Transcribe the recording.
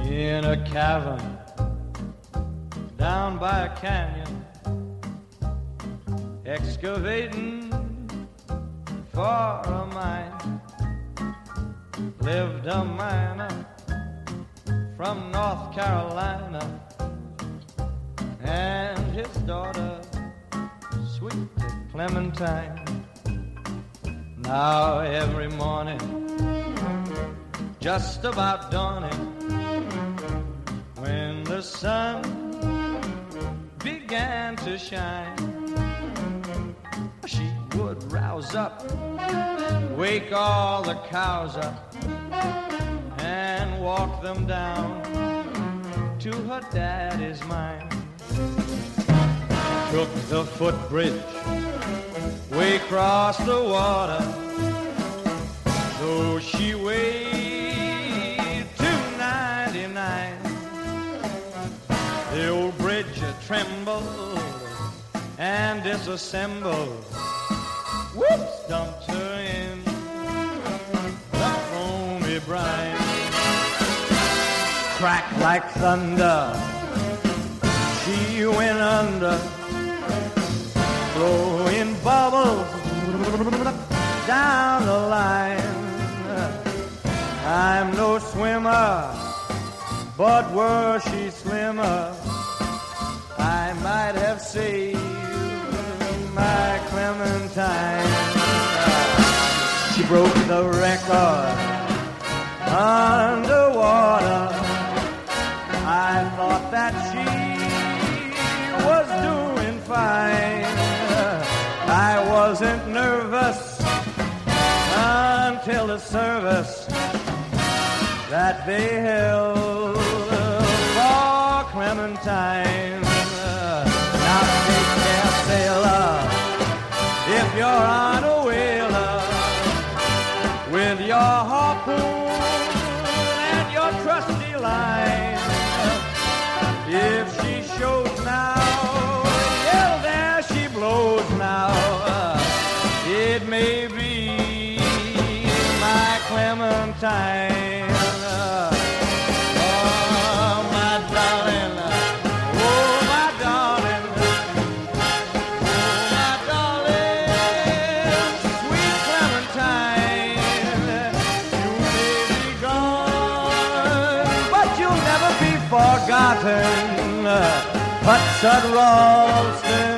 in a cavern down by a canyon, excavating for a mine, lived a miner from North Carolina and his daughter, sweet Clementine. Now every morning, just about dawning, when the sun began to shine, she would rouse up, wake all the cows up, and walk them down to her daddy's mine. Took the footbridge way across the water, so she weighed 299. The old bridge trembled and disassembled. Whoops, dumped her in the foamy brine. Crack like thunder, she went under, blowing bubbles down the line. I'm no swimmer, but were she slimmer, I might have saved my Clementine. She broke the record underwater. I thought that she was doing fine. I wasn't nervous until the service that they held for Clementine. Now take care, sailor, if you're on a whaler, with your harpoon and your trusty line. If she shows now, yeah, there she blows now. It may be my Clementine. Oh, my darling, oh, my darling, oh, my darling, sweet Clementine. You may be gone, but you'll never be forgotten. But Sir Ralston